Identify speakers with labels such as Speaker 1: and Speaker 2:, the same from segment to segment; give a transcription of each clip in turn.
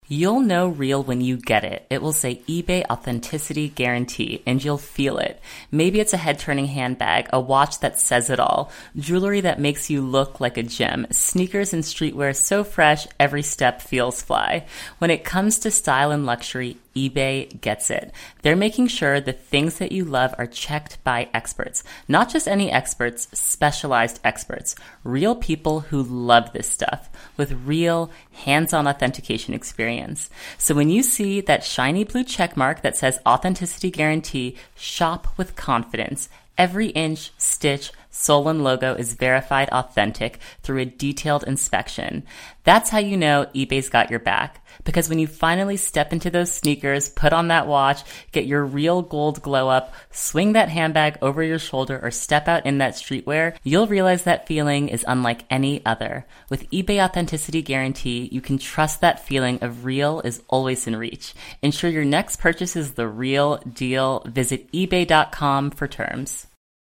Speaker 1: You'll know real when you get it. It will say eBay Authenticity Guarantee, and you'll feel it. Maybe it's a head-turning handbag, a watch that says it all, jewelry that makes you look like a gem, sneakers and streetwear so fresh every step feels fly. When it comes to style and luxury, eBay gets it. They're making sure the things that you love are checked by experts. Not just any experts, specialized experts. Real people who love this stuff with real hands-on authentication experience. So when you see that shiny blue check mark that says Authenticity Guarantee, shop with confidence. Every inch, stitch, sole, and logo is verified authentic through a detailed inspection. That's how you know eBay's got your back. Because when you finally step into those sneakers, put on that watch, get your real gold glow up, swing that handbag over your shoulder, or step out in that streetwear, you'll realize that feeling is unlike any other. With eBay Authenticity Guarantee, you can trust that feeling of real is always in reach. Ensure your next purchase is the real deal. Visit ebay.com for terms.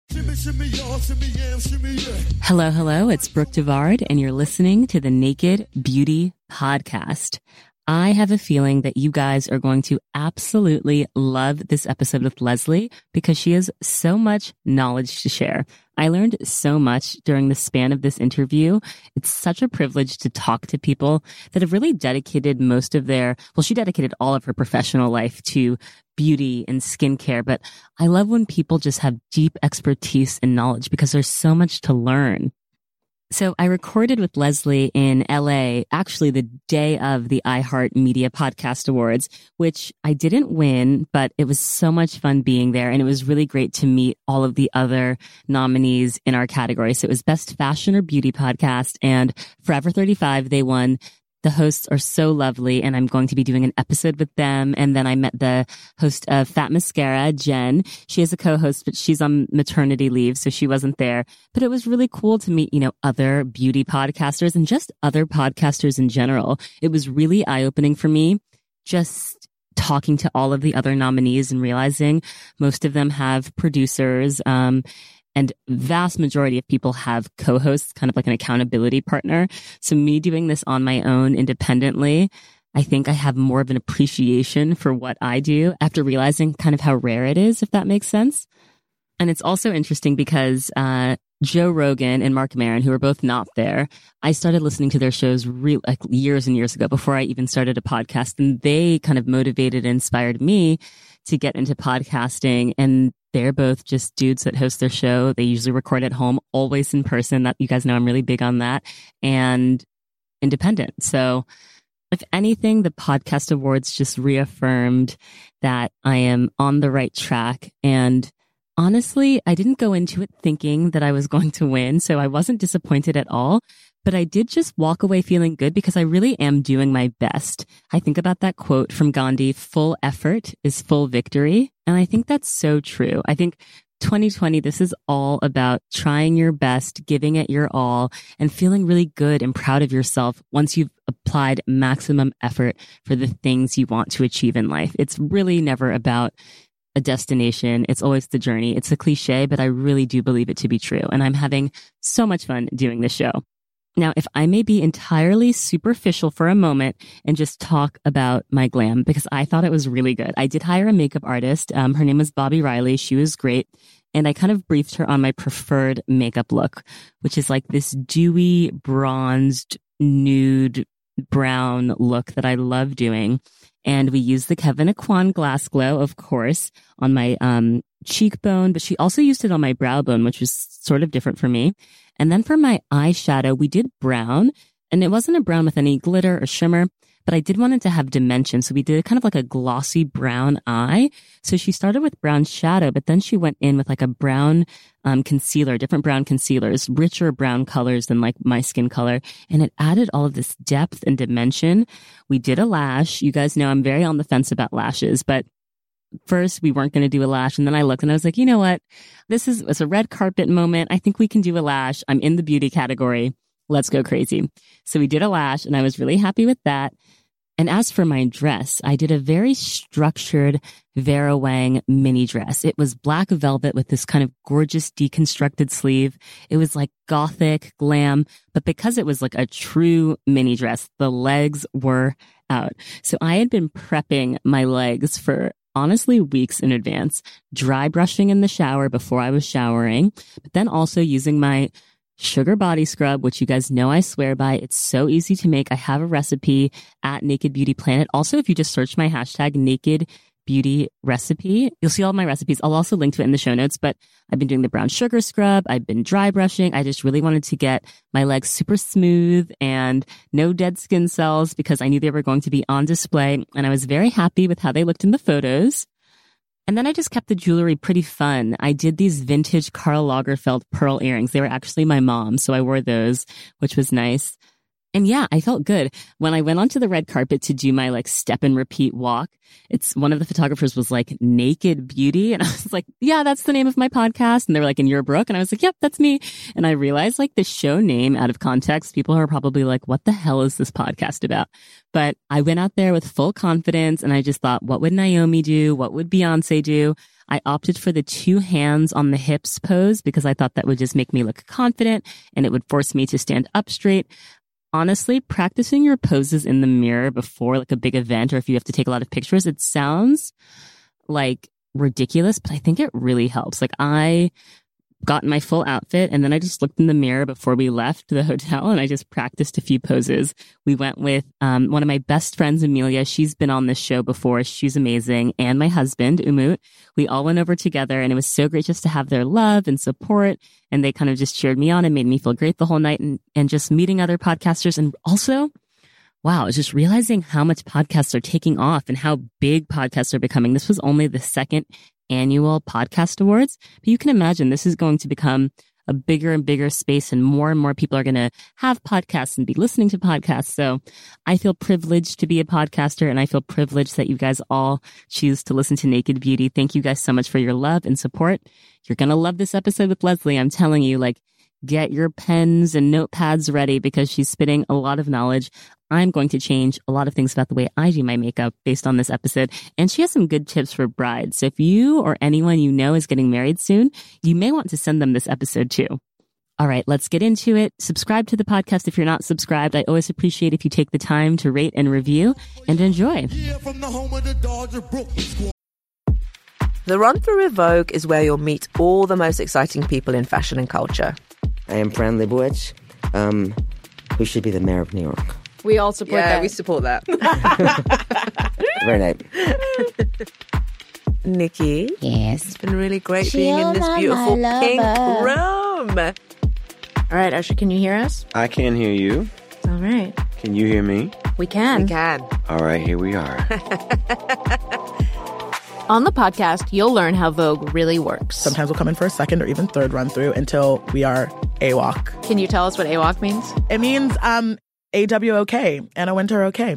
Speaker 1: Hello, it's Brooke Devard, and you're listening to the Naked Beauty Podcast. I have a feeling that you guys are going to absolutely love this episode with Leslie because she has so much knowledge to share. I learned so much during the span of this interview. It's such a privilege to talk to people that have really dedicated most of she dedicated all of her professional life to beauty and skincare. But I love when people just have deep expertise and knowledge because there's so much to learn. So I recorded with Leslie in LA, actually the day of the iHeartMedia Podcast Awards, which I didn't win, but it was so much fun being there. And it was really great to meet all of the other nominees in our category. So it was Best Fashion or Beauty Podcast, and Forever 35, they won. The hosts are so lovely, and I'm going to be doing an episode with them. And then I met the host of Fat Mascara, Jen. She is a co-host, but she's on maternity leave, so she wasn't there. But it was really cool to meet, other beauty podcasters and just other podcasters in general. It was really eye-opening for me, just talking to all of the other nominees and realizing most of them have producers, and vast majority of people have co-hosts, kind of like an accountability partner. So me doing this on my own independently, I think I have more of an appreciation for what I do after realizing kind of how rare it is, if that makes sense. And it's also interesting because Joe Rogan and Mark Maron, who are both not there, I started listening to their shows years and years ago before I even started a podcast. And they kind of motivated and inspired me to get into podcasting. And they're both just dudes that host their show. They usually record at home, always in person. That, you guys know I'm really big on that, and independent. So if anything, the podcast awards just reaffirmed that I am on the right track. And honestly, I didn't go into it thinking that I was going to win, so I wasn't disappointed at all. But I did just walk away feeling good because I really am doing my best. I think about that quote from Gandhi, full effort is full victory. And I think that's so true. I think 2020, this is all about trying your best, giving it your all, and feeling really good and proud of yourself once you've applied maximum effort for the things you want to achieve in life. It's really never about a destination. It's always the journey. It's a cliche, but I really do believe it to be true. And I'm having so much fun doing this show. Now, if I may be entirely superficial for a moment and just talk about my glam, because I thought it was really good. I did hire a makeup artist. Her name was Bobby Riley. She was great. And I kind of briefed her on my preferred makeup look, which is like this dewy, bronzed, nude, brown look that I love doing. And we used the Kevyn Aucoin Glass Glow, of course, on my cheekbone, but she also used it on my brow bone, which was sort of different for me. And then for my eyeshadow, we did brown, and it wasn't a brown with any glitter or shimmer, but I did want it to have dimension. So we did kind of like a glossy brown eye. So she started with brown shadow, but then she went in with like a brown concealer, different brown concealers, richer brown colors than like my skin color. And it added all of this depth and dimension. We did a lash. You guys know I'm very on the fence about lashes, but first we weren't going to do a lash. And then I looked and I was like, you know what? It's a red carpet moment. I think we can do a lash. I'm in the beauty category. Let's go crazy. So we did a lash and I was really happy with that. And as for my dress, I did a very structured Vera Wang mini dress. It was black velvet with this kind of gorgeous deconstructed sleeve. It was like gothic, glam, but because it was like a true mini dress, the legs were out. So I had been prepping my legs for honestly weeks in advance, dry brushing in the shower before I was showering, but then also using my sugar body scrub, which you guys know I swear by. It's so easy to make. I have a recipe at Naked Beauty Planet. Also, if you just search my hashtag Naked Beauty Recipe, you'll see all my recipes. I'll also link to it in the show notes, but I've been doing the brown sugar scrub. I've been dry brushing. I just really wanted to get my legs super smooth and no dead skin cells because I knew they were going to be on display. And I was very happy with how they looked in the photos. And then I just kept the jewelry pretty fun. I did these vintage Karl Lagerfeld pearl earrings. They were actually my mom's, so I wore those, which was nice. And yeah, I felt good. When I went onto the red carpet to do my like step and repeat walk, one of the photographers was like Naked Beauty. And I was like, yeah, that's the name of my podcast. And they were like, and you're Brooke? And I was like, yep, that's me. And I realized like the show name out of context, people are probably like, what the hell is this podcast about? But I went out there with full confidence and I just thought, what would Naomi do? What would Beyonce do? I opted for the 2 hands on the hips pose because I thought that would just make me look confident and it would force me to stand up straight. Honestly, practicing your poses in the mirror before like a big event or if you have to take a lot of pictures, it sounds like ridiculous, but I think it really helps. Like I got in my full outfit and then I just looked in the mirror before we left the hotel and I just practiced a few poses. We went with one of my best friends, Amelia. She's been on this show before. She's amazing. And my husband, Umut. We all went over together and it was so great just to have their love and support. And they kind of just cheered me on and made me feel great the whole night and just meeting other podcasters. And also, wow, just realizing how much podcasts are taking off and how big podcasts are becoming. This was only the 2nd annual podcast awards, but you can imagine this is going to become a bigger and bigger space and more people are going to have podcasts and be listening to podcasts. So I feel privileged to be a podcaster and I feel privileged that you guys all choose to listen to Naked Beauty. Thank you guys so much for your love and support. You're going to love this episode with Leslie. I'm telling you, like, get your pens and notepads ready because she's spitting a lot of knowledge. I'm going to change a lot of things about the way I do my makeup based on this episode. And she has some good tips for brides. So if you or anyone you know is getting married soon, you may want to send them this episode too. All right, let's get into it. Subscribe to the podcast if you're not subscribed. I always appreciate if you take the time to rate and review and enjoy.
Speaker 2: The Run Through with Vogue is where you'll meet all the most exciting people in fashion and culture.
Speaker 3: I am Fran Lebowitz, who should be the mayor of New York.
Speaker 4: We all support that.
Speaker 2: We support that.
Speaker 3: Very nice.
Speaker 2: Nikki.
Speaker 5: Yes.
Speaker 2: It's been really great being in this beautiful pink room.
Speaker 4: All right, Usher, can you hear us?
Speaker 6: I can hear you.
Speaker 4: All right.
Speaker 6: Can you hear me?
Speaker 4: We can.
Speaker 2: We can.
Speaker 6: All right, here we are.
Speaker 4: On the podcast, you'll learn how Vogue really works.
Speaker 7: Sometimes we'll come in for a second or even third run through until we are AWOC.
Speaker 4: Can you tell us what AWOC means?
Speaker 7: It means AWOK, Anna Wintour okay.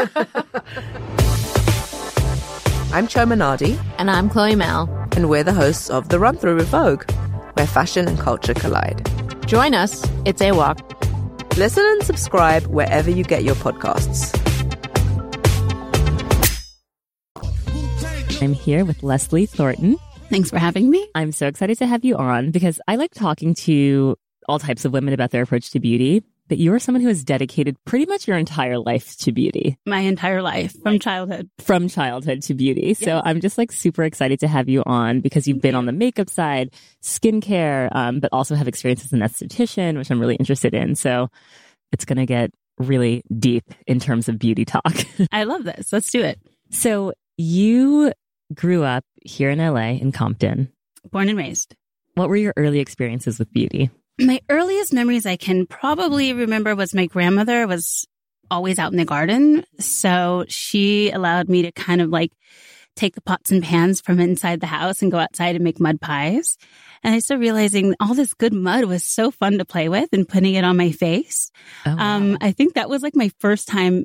Speaker 2: I'm Cho Minardi.
Speaker 4: And I'm Chloe Mel.
Speaker 2: And we're the hosts of The Run Through with Vogue, where fashion and culture collide.
Speaker 4: Join us. It's AWOC.
Speaker 2: Listen and subscribe wherever you get your podcasts.
Speaker 1: I'm here with Leslie Thornton.
Speaker 5: Thanks for having me.
Speaker 1: I'm so excited to have you on because I like talking to all types of women about their approach to beauty, but you are someone who has dedicated pretty much your entire life to beauty.
Speaker 5: My entire life, from childhood.
Speaker 1: From childhood to beauty. Yes. So I'm just like super excited to have you on because you've been on the makeup side, skincare, but also have experience as an esthetician, which I'm really interested in. So it's going to get really deep in terms of beauty talk.
Speaker 5: I love this. Let's do it.
Speaker 1: So you grew up here in LA, in Compton.
Speaker 5: Born and raised.
Speaker 1: What were your early experiences with beauty?
Speaker 5: My earliest memories I can probably remember was my grandmother was always out in the garden. So she allowed me to kind of like take the pots and pans from inside the house and go outside and make mud pies. And I started realizing all this good mud was so fun to play with and putting it on my face.
Speaker 1: Oh, wow.
Speaker 5: I think that was like my first time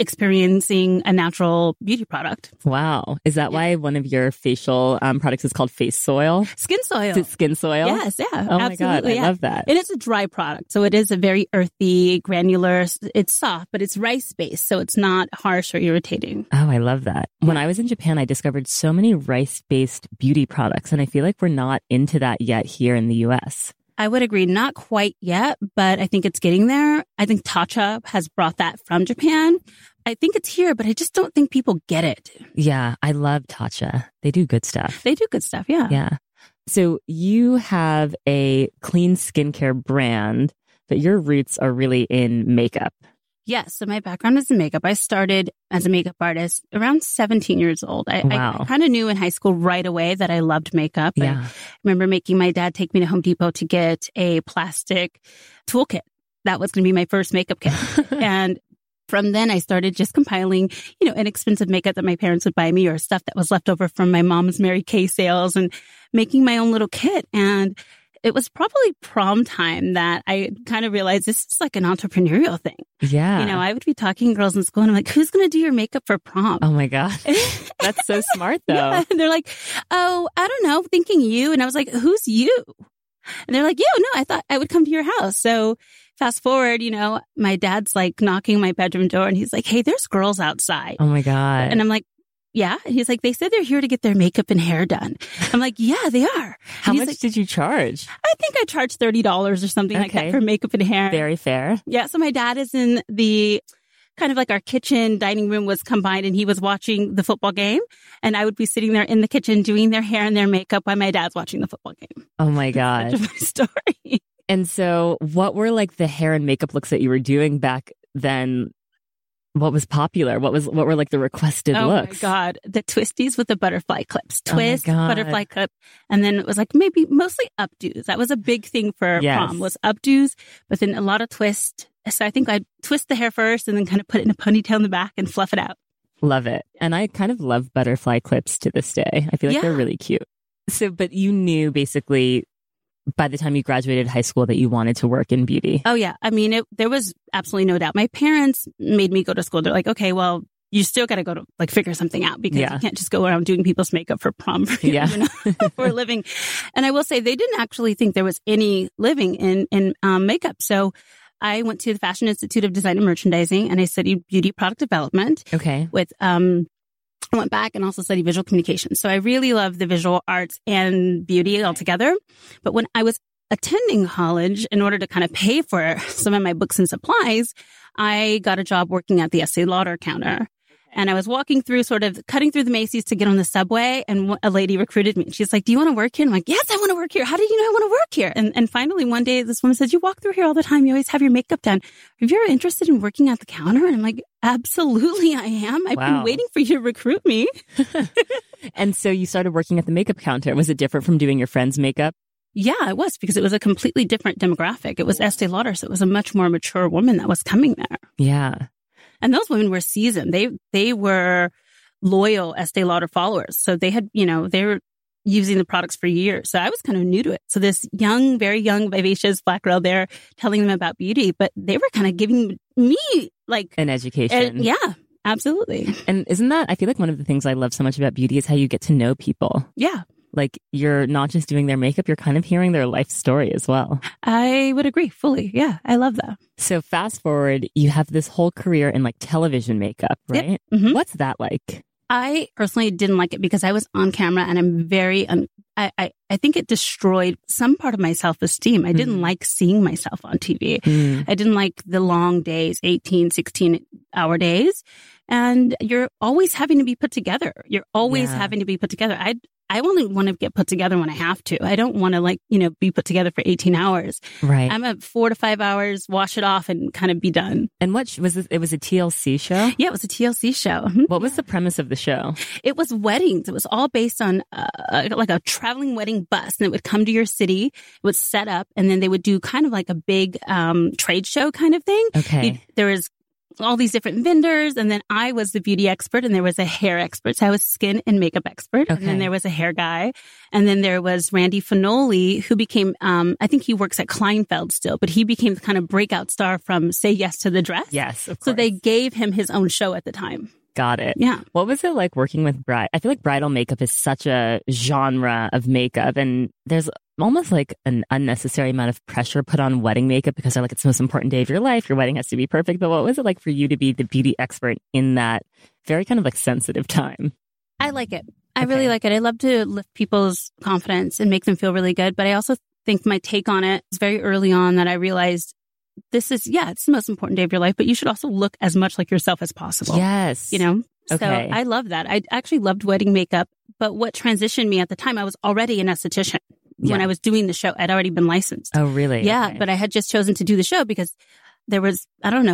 Speaker 5: experiencing a natural beauty product.
Speaker 1: Wow. Is that why one of your facial products is called Face Soil?
Speaker 5: Skin soil.
Speaker 1: Is it skin soil?
Speaker 5: Yes, yeah.
Speaker 1: Oh my God, I love that.
Speaker 5: And it's a dry product. So it is a very earthy, granular, it's soft, but it's rice-based. So it's not harsh or irritating.
Speaker 1: Oh, I love that. When I was in Japan, I discovered so many rice-based beauty products, and I feel like we're not into that yet here in the US.
Speaker 5: I would agree. Not quite yet, but I think it's getting there. I think Tatcha has brought that from Japan. I think it's here, but I just don't think people get it.
Speaker 1: Yeah, I love Tatcha. They do good stuff.
Speaker 5: They do good stuff, yeah.
Speaker 1: Yeah. So you have a clean skincare brand, but your roots are really in makeup.
Speaker 5: Yes. So my background is in makeup. I started as a makeup artist around 17 years old. I kind of knew in high school right away that I loved makeup.
Speaker 1: Yeah.
Speaker 5: I remember making my dad take me to Home Depot to get a plastic toolkit. That was going to be my first makeup kit. And from then I started just compiling, inexpensive makeup that my parents would buy me or stuff that was left over from my mom's Mary Kay sales and making my own little kit. And it was probably prom time that I kind of realized this is like an entrepreneurial thing.
Speaker 1: Yeah.
Speaker 5: I would be talking to girls in school and I'm like, who's going to do your makeup for prom?
Speaker 1: Oh my God. That's so smart though.
Speaker 5: Yeah. And they're like, oh, I don't know, thinking you. And I was like, who's you? And they're like, no, I thought I would come to your house. So fast forward, my dad's like knocking on my bedroom door and he's like, hey, there's girls outside.
Speaker 1: Oh my God.
Speaker 5: And I'm like, yeah. And he's like, they said they're here to get their makeup and hair done. I'm like, yeah, they are.
Speaker 1: How much did you charge?
Speaker 5: I think I charged $30 or something like that for makeup and hair.
Speaker 1: Very fair.
Speaker 5: Yeah. So my dad is in the kind of like our kitchen dining room was combined and he was watching the football game and I would be sitting there in the kitchen doing their hair and their makeup while my dad's watching the football game.
Speaker 1: Oh my God.
Speaker 5: Such a funny story.
Speaker 1: And so what were like the hair and makeup looks that you were doing back then? What was popular? What were like the requested looks?
Speaker 5: Oh my God. The twisties with the butterfly clips. Twist, butterfly clip. And then it was like maybe mostly updos. That was a big thing for prom was updos, but then a lot of twist. So I think I'd twist the hair first and then kind of put it in a ponytail in the back and fluff it out.
Speaker 1: Love it. And I kind of love butterfly clips to this day. I feel like they're really cute. So, but you knew basically by the time you graduated high school that you wanted to work in beauty.
Speaker 5: Oh, yeah. I mean, there was absolutely no doubt. My parents made me go to school. They're like, okay, well, you still got to go to figure something out because you can't just go around doing people's makeup for prom for a living. And I will say they didn't actually think there was any living in makeup. So I went to the Fashion Institute of Design and Merchandising and I studied beauty product development.
Speaker 1: Okay.
Speaker 5: I went back and also studied visual communication. So I really love the visual arts and beauty altogether. But when I was attending college, in order to kind of pay for some of my books and supplies, I got a job working at the Estee Lauder counter. And I was walking through, sort of cutting through the Macy's to get on the subway. And a lady recruited me. She's like, do you want to work here? And I'm like, yes, I want to work here. How did you know I want to work here? And finally, one day, this woman says, you walk through here all the time. You always have your makeup done. Are you ever interested in working at the counter? And I'm like, absolutely, I am. I've been waiting for you to recruit me.
Speaker 1: And so you started working at the makeup counter. Was it different from doing your friend's makeup?
Speaker 5: Yeah, it was because it was a completely different demographic. It was Estee Lauder. So it was a much more mature woman that was coming there.
Speaker 1: Yeah.
Speaker 5: And those women were seasoned. They were loyal Estee Lauder followers. So they had, they were using the products for years. So I was kind of new to it. So this young, very young, vivacious black girl there telling them about beauty, but they were kind of giving me like
Speaker 1: an education.
Speaker 5: Yeah, absolutely.
Speaker 1: And isn't that, I feel like one of the things I love so much about beauty is how you get to know people.
Speaker 5: Yeah.
Speaker 1: Like you're not just doing their makeup, you're kind of hearing their life story as well.
Speaker 5: I would agree fully. Yeah, I love that.
Speaker 1: So fast forward, you have this whole career in like television makeup, right?
Speaker 5: Yep. Mm-hmm.
Speaker 1: What's that like?
Speaker 5: I personally didn't like it because I was on camera and I'm very, I think it destroyed some part of my self-esteem. I didn't like seeing myself on TV. I didn't like the long days, 18, 16-hour days. And you're always having to be put together. You're always having to be put together. I only want to get put together when I have to. I don't want to be put together for 18 hours.
Speaker 1: Right.
Speaker 5: I'm at 4 to 5 hours, wash it off and kind of be done.
Speaker 1: And what was it? It was a TLC show?
Speaker 5: Yeah, it was a TLC show.
Speaker 1: What was the premise of the show?
Speaker 5: It was weddings. It was all based on like a traveling wedding bus, and it would come to your city. It would set up, and then they would do kind of like a big trade show kind of thing.
Speaker 1: Okay.
Speaker 5: There was all these different vendors. And then I was the beauty expert and there was a hair expert. So I was skin and makeup expert.
Speaker 1: Okay.
Speaker 5: And then there was a hair guy. And then there was Randy Finoli, who became, I think he works at Kleinfeld still, but he became the kind of breakout star from Say Yes to the Dress.
Speaker 1: Yes, of course.
Speaker 5: So they gave him his own show at the time.
Speaker 1: Got it.
Speaker 5: Yeah.
Speaker 1: What was it like working with I feel like bridal makeup is such a genre of makeup, and there's almost like an unnecessary amount of pressure put on wedding makeup because they're like, it's the most important day of your life. Your wedding has to be perfect. But what was it like for you to be the beauty expert in that very kind of like sensitive time?
Speaker 5: I like it. I really like it. I love to lift people's confidence and make them feel really good. But I also think my take on it is very early on that I realized this is, it's the most important day of your life, but you should also look as much like yourself as possible.
Speaker 1: Yes.
Speaker 5: You know?
Speaker 1: Okay.
Speaker 5: So I love that. I actually loved wedding makeup, but what transitioned me at the time, I was already an esthetician. When I was doing the show, I'd already been licensed.
Speaker 1: Oh, really?
Speaker 5: Yeah.
Speaker 1: Okay.
Speaker 5: But I had just chosen to do the show because there was,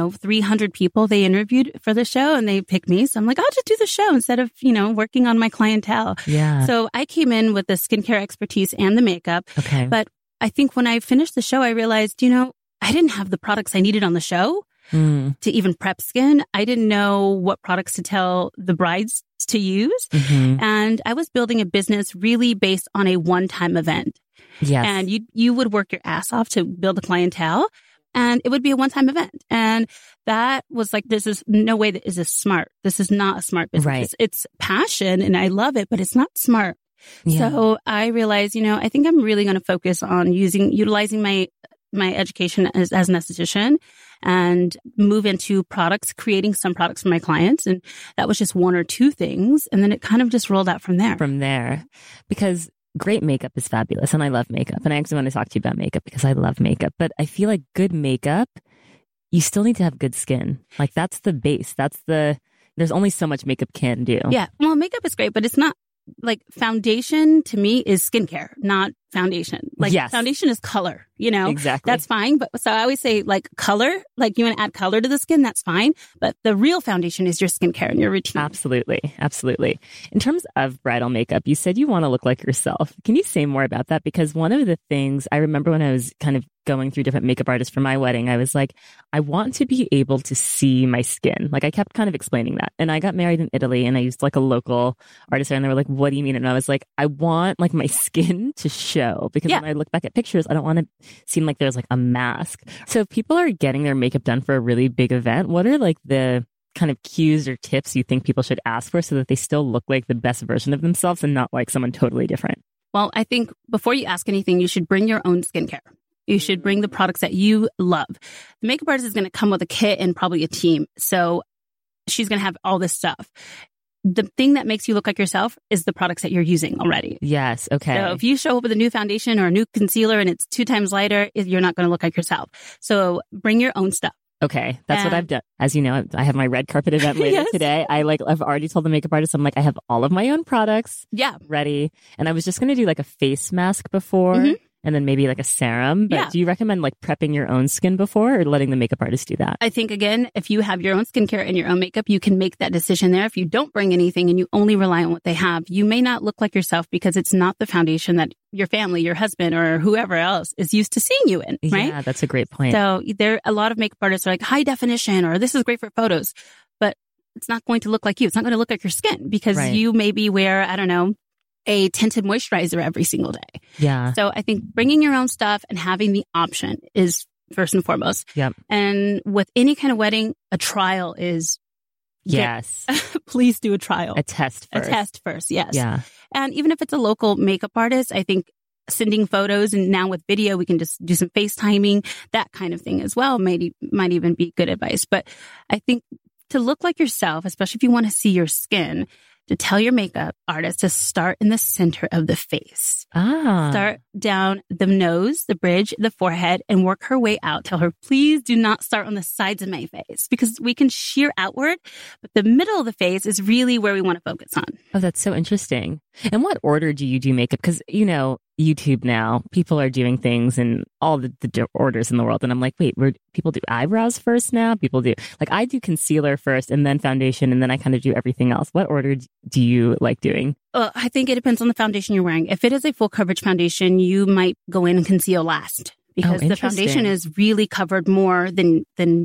Speaker 5: 300 people they interviewed for the show and they picked me. So I'm like, I'll just do the show instead of, working on my clientele.
Speaker 1: Yeah.
Speaker 5: So I came in with the skincare expertise and the makeup.
Speaker 1: Okay.
Speaker 5: But I think when I finished the show, I realized, I didn't have the products I needed on the show to even prep skin. I didn't know what products to tell the brides to use.
Speaker 1: Mm-hmm.
Speaker 5: And I was building a business really based on a one-time event.
Speaker 1: Yes.
Speaker 5: And you would work your ass off to build a clientele and it would be a one-time event. And that was like, this is no way that is this smart. This is not a smart business.
Speaker 1: Right.
Speaker 5: It's passion and I love it, but it's not smart.
Speaker 1: Yeah.
Speaker 5: So I realized, I think I'm really going to focus on utilizing my education as an esthetician and move into products, creating some products for my clients. And that was just one or two things. And then it kind of just rolled out from there.
Speaker 1: Because great makeup is fabulous. And I love makeup. And I actually want to talk to you about makeup because I love makeup. But I feel like good makeup, you still need to have good skin. Like that's the base. There's only so much makeup can do.
Speaker 5: Yeah. Well, makeup is great, but it's not like foundation to me is skincare, not foundation. Like foundation is color,
Speaker 1: Exactly.
Speaker 5: That's fine. But so I always say like color, like you want to add color to the skin, that's fine. But the real foundation is your skincare and your routine.
Speaker 1: Absolutely. Absolutely. In terms of bridal makeup, you said you want to look like yourself. Can you say more about that? Because one of the things I remember when I was kind of going through different makeup artists for my wedding, I was like, I want to be able to see my skin. Like I kept kind of explaining that. And I got married in Italy and I used like a local artist there and they were like, what do you mean? And I was like, I want like my skin to show because when I look back at pictures, I don't want to seem like there's like a mask. So if people are getting their makeup done for a really big event, what are like the kind of cues or tips you think people should ask for so that they still look like the best version of themselves and not like someone totally different?
Speaker 5: Well, I think before you ask anything, you should bring your own skincare. You should bring the products that you love. The makeup artist is going to come with a kit and probably a team. So she's going to have all this stuff. The thing that makes you look like yourself is the products that you're using already.
Speaker 1: Yes. Okay.
Speaker 5: So if you show up with a new foundation or a new concealer and it's 2 times lighter, you're not going to look like yourself. So bring your own stuff.
Speaker 1: Okay. That's what I've done. As you know, I have my red carpet event later today. I've already told the makeup artist, I'm like, I have all of my own products ready. And I was just going to do like a face mask before. Mm-hmm. And then maybe like a serum. But do you recommend like prepping your own skin before or letting the makeup artist do that? I
Speaker 5: think, again, if you have your own skincare and your own makeup, you can make that decision there. If you don't bring anything and you only rely on what they have, you may not look like yourself because it's not the foundation that your family, your husband, or whoever else is used to seeing you in, right?
Speaker 1: Yeah, that's a great point.
Speaker 5: So a lot of makeup artists are like high definition or this is great for photos, but it's not going to look like you. It's not going to look like your skin because you maybe wear, I don't know, a tinted moisturizer every single day.
Speaker 1: Yeah.
Speaker 5: So I think bringing your own stuff and having the option is first and foremost.
Speaker 1: Yep.
Speaker 5: And with any kind of wedding, a trial is please do a trial.
Speaker 1: A test first.
Speaker 5: A test first, yes.
Speaker 1: Yeah.
Speaker 5: And even if it's a local makeup artist, I think sending photos and now with video, we can just do some FaceTiming, that kind of thing as well might even be good advice. But I think to look like yourself, especially if you want to see your skin, to tell your makeup artist to start in the center of the face. Start down the nose, the bridge, the forehead, and work her way out. Tell her, please do not start on the sides of my face because we can sheer outward, but the middle of the face is really where we want to focus on.
Speaker 1: Oh, that's so interesting. And what order do you do makeup? Because, YouTube now, people are doing things in all the orders in the world. And I'm like, wait, people do eyebrows first now? I do concealer first and then foundation and then I kind of do everything else. What order do you like doing?
Speaker 5: I think it depends on the foundation you're wearing. If it is a full coverage foundation, you might go in and conceal last because the foundation is really covered more than you've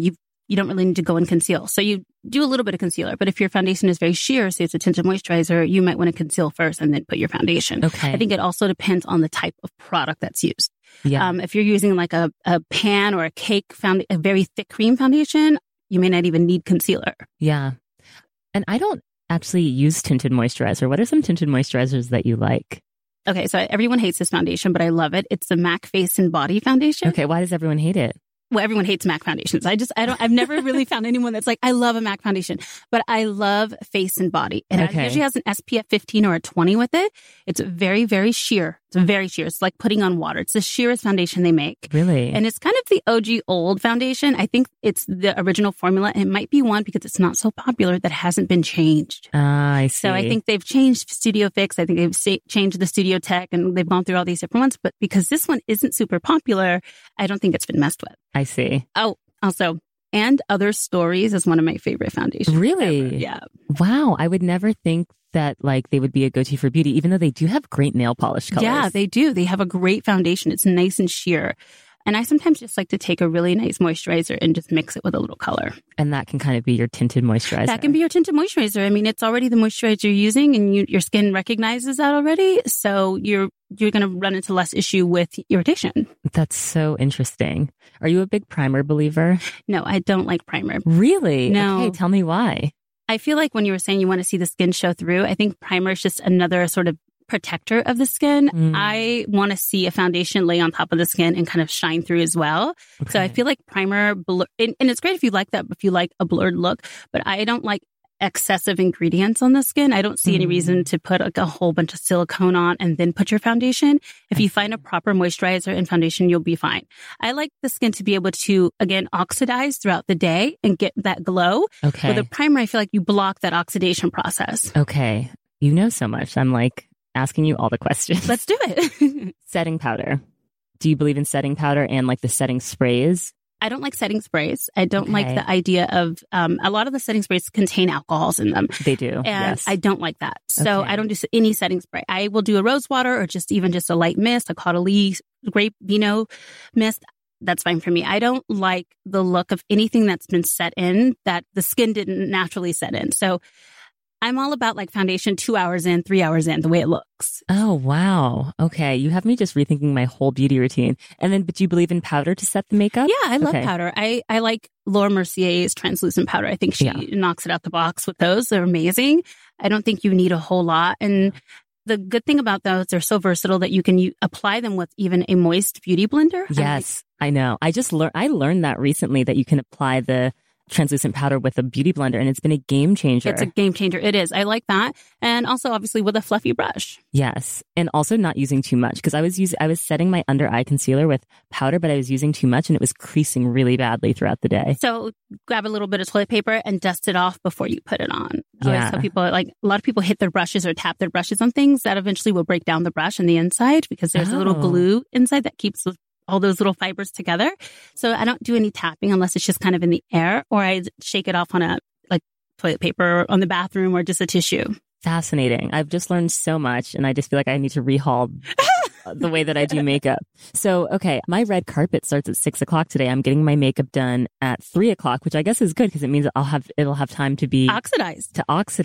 Speaker 5: you don't really need to go and conceal. So you do a little bit of concealer, but if your foundation is very sheer, say it's a tinted moisturizer, you might want to conceal first and then put your foundation.
Speaker 1: Okay.
Speaker 5: I think it also depends on the type of product that's used.
Speaker 1: Yeah.
Speaker 5: If you're using like a pan or a cake a very thick cream foundation, you may not even need concealer.
Speaker 1: Yeah. And I don't actually use tinted moisturizer. What are some tinted moisturizers that you like?
Speaker 5: Okay, so everyone hates this foundation, but I love it. It's the MAC Face and Body Foundation.
Speaker 1: Okay, why does everyone hate it?
Speaker 5: Well, everyone hates MAC foundations. I've never really found anyone that's like, I love a MAC foundation, but I love face and body. And it usually has an SPF 15 or a 20 with it. It's very, very sheer. It's very sheer. It's like putting on water. It's the sheerest foundation they make.
Speaker 1: Really?
Speaker 5: And it's kind of the OG old foundation. I think it's the original formula. And it might be one because it's not so popular that hasn't been changed.
Speaker 1: I see.
Speaker 5: So I think they've changed Studio Fix. I think they've changed the Studio Tech and they've gone through all these different ones. But because this one isn't super popular, I don't think it's been messed with.
Speaker 1: I see.
Speaker 5: Oh, also, And Other Stories is one of my favorite foundations.
Speaker 1: Really?
Speaker 5: Ever. Yeah.
Speaker 1: Wow. I would never think that like they would be a go-to for beauty, even though they do have great nail polish colors.
Speaker 5: Yeah, they do. They have a great foundation. It's nice and sheer. And I sometimes just like to take a really nice moisturizer and just mix it with a little color.
Speaker 1: And that can kind of be your tinted moisturizer.
Speaker 5: That can be your tinted moisturizer. I mean, it's already the moisturizer you're using and your skin recognizes that already. So you're going to run into less issue with irritation.
Speaker 1: That's so interesting. Are you a big primer believer?
Speaker 5: No, I don't like primer.
Speaker 1: Really?
Speaker 5: No.
Speaker 1: Okay, tell me why.
Speaker 5: I feel like when you were saying you want to see the skin show through, I think primer is just another sort of protector of the skin. I want to see a foundation lay on top of the skin and kind of shine through as well. Okay. So I feel like primer, and it's great if you like that, if you like a blurred look, but I don't like excessive ingredients on the skin. I don't see any reason to put like a whole bunch of silicone on and then put your foundation. If you find a proper moisturizer and foundation, you'll be fine. I like the skin to be able to, again, oxidize throughout the day and get that glow.
Speaker 1: Okay.
Speaker 5: With a primer, I feel like you block that oxidation process.
Speaker 1: Okay. You know so much. I'm like asking you all the questions.
Speaker 5: Let's do it.
Speaker 1: Setting powder. Do you believe in setting powder and like the setting sprays?
Speaker 5: I don't like setting sprays. I don't like the idea of, a lot of the setting sprays contain alcohols in them.
Speaker 1: They do. And
Speaker 5: yes. I don't like that. So I don't do any setting spray. I will do a rose water or just a light mist, a Caudalie grape vino mist. That's fine for me. I don't like the look of anything that's been set in that the skin didn't naturally set in. So I'm all about like foundation 2 hours in, 3 hours in, the way it looks.
Speaker 1: Oh, wow. Okay. You have me just rethinking my whole beauty routine. And then, but do you believe in powder to set the makeup?
Speaker 5: Yeah, I love powder. I like Laura Mercier's translucent powder. I think she knocks it out the box with those. They're amazing. I don't think you need a whole lot. And the good thing about those, they're so versatile that you can apply them with even a moist beauty blender.
Speaker 1: Yes, I know. I learned that recently that you can apply the translucent powder with a beauty blender, and it's been a game changer.
Speaker 5: It's a game changer. It is. I like that. And also obviously with a fluffy brush.
Speaker 1: Yes. And also not using too much, because I was setting my under eye concealer with powder, but I was using too much and it was creasing really badly throughout the day.
Speaker 5: So grab a little bit of toilet paper and dust it off before you put it on.
Speaker 1: Yeah.
Speaker 5: So people a lot of people hit their brushes or tap their brushes on things that eventually will break down the brush on the inside because there's a little glue inside that keeps all those little fibers together. So I don't do any tapping unless it's just kind of in the air, or I shake it off on a toilet paper on the bathroom or just a tissue.
Speaker 1: Fascinating. I've just learned so much, and I just feel like I need to rehaul the way that I do makeup. So, okay, my red carpet starts at 6 o'clock today. I'm getting my makeup done at 3 o'clock, which I guess is good because it means it'll have time to be
Speaker 5: oxidize.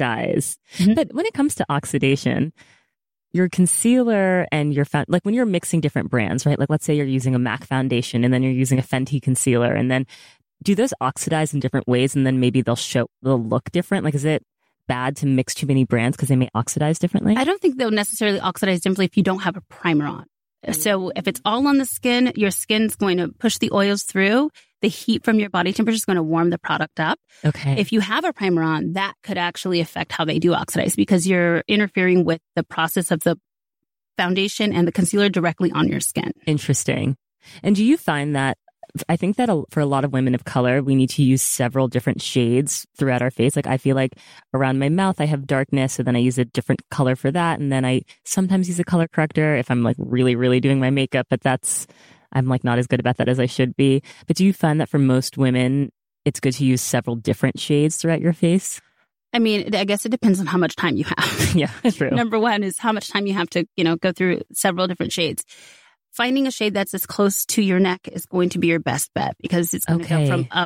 Speaker 1: Mm-hmm. But when it comes to oxidation, your concealer and your like when you're mixing different brands, right? Like let's say you're using a MAC foundation and then you're using a Fenty concealer, and then do those oxidize in different ways and then maybe they'll look different? Like, is it bad to mix too many brands because they may oxidize differently?
Speaker 5: I don't think they'll necessarily oxidize differently if you don't have a primer on. So if it's all on the skin, your skin's going to push the oils through. The heat from your body temperature is going to warm the product up.
Speaker 1: Okay.
Speaker 5: If you have a primer on, that could actually affect how they do oxidize because you're interfering with the process of the foundation and the concealer directly on your skin.
Speaker 1: Interesting. And do you find that, I think that for a lot of women of color, we need to use several different shades throughout our face. Like I feel like around my mouth, I have darkness. So then I use a different color for that. And then I sometimes use a color corrector if I'm like really, really doing my makeup, but I'm like not as good about that as I should be. But do you find that for most women, it's good to use several different shades throughout your face?
Speaker 5: I mean, I guess it depends on how much time you have.
Speaker 1: Yeah, true.
Speaker 5: Number one is how much time you have to, go through several different shades. Finding a shade that's as close to your neck is going to be your best bet because it's going to go from up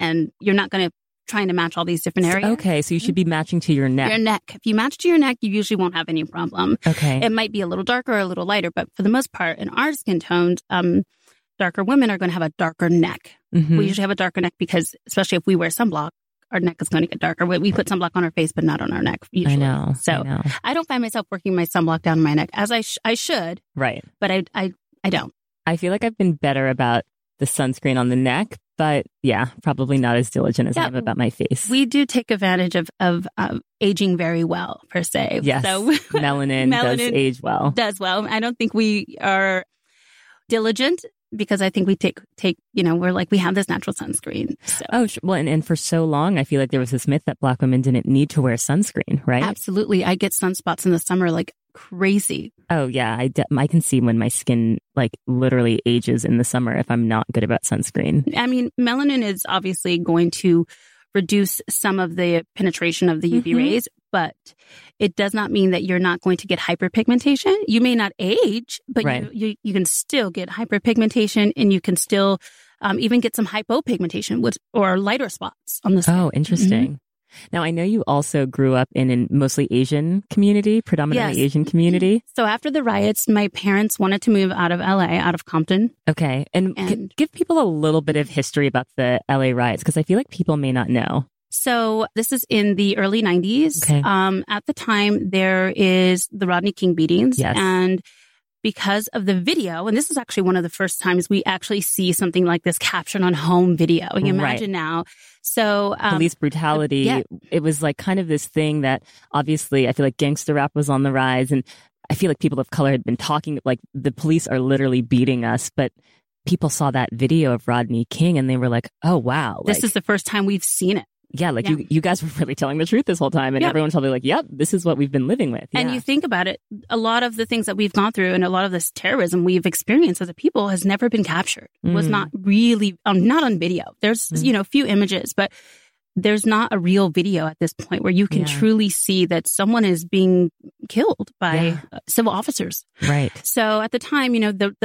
Speaker 5: and you're not going to trying to match all these different areas.
Speaker 1: Okay, so you should be matching to your neck.
Speaker 5: Your neck. If you match to your neck, you usually won't have any problem.
Speaker 1: Okay.
Speaker 5: It might be a little darker or a little lighter, but for the most part, in our skin tones, darker women are going to have a darker neck.
Speaker 1: Mm-hmm.
Speaker 5: We usually have a darker neck because, especially if we wear sunblock, our neck is going to get darker. We put sunblock on our face, but not on our neck usually.
Speaker 1: I know.
Speaker 5: So I don't find myself working my sunblock down my neck as I should.
Speaker 1: Right.
Speaker 5: But I don't.
Speaker 1: I feel like I've been better about the sunscreen on the neck, but yeah, probably not as diligent as I am about my face.
Speaker 5: We do take advantage of aging very well, per se.
Speaker 1: Yes.
Speaker 5: So
Speaker 1: melanin does age well.
Speaker 5: Does well. I don't think we are diligent because I think we take, we're like, we have this natural sunscreen. So.
Speaker 1: Oh, well, and for so long, I feel like there was this myth that Black women didn't need to wear sunscreen, right?
Speaker 5: Absolutely. I get sunspots in the summer like crazy.
Speaker 1: Oh, yeah. I can see when my skin like literally ages in the summer if I'm not good about sunscreen.
Speaker 5: I mean, melanin is obviously going to reduce some of the penetration of the UV rays, but it does not mean that you're not going to get hyperpigmentation. You may not age, but you can still get hyperpigmentation, and you can still even get some hypopigmentation or lighter spots on the skin.
Speaker 1: Oh, interesting. Mm-hmm. Now, I know you also grew up in a mostly Asian community, predominantly Asian community.
Speaker 5: So after the riots, my parents wanted to move out of LA, out of Compton.
Speaker 1: Okay. And give people a little bit of history about the LA riots, because I feel like people may not know.
Speaker 5: So this is in the early 90s.
Speaker 1: Okay.
Speaker 5: At the time, there is the Rodney King beatings.
Speaker 1: Yes.
Speaker 5: And because of the video, and this is actually one of the first times we actually see something like this captured on home video. You imagine now. So
Speaker 1: police brutality, it was like kind of this thing that obviously I feel like gangster rap was on the rise, and I feel like people of color had been talking like the police are literally beating us, but people saw that video of Rodney King and they were like, oh wow,
Speaker 5: this is the first time we've seen it.
Speaker 1: Yeah, like you guys were really telling the truth this whole time, and everyone's probably like, yep, this is what we've been living with.
Speaker 5: And you think about it, a lot of the things that we've gone through and a lot of this terrorism we've experienced as a people has never been captured. Was not really, not on video. There's, a few images, but there's not a real video at this point where you can truly see that someone is being killed by civil officers.
Speaker 1: Right.
Speaker 5: So at the time,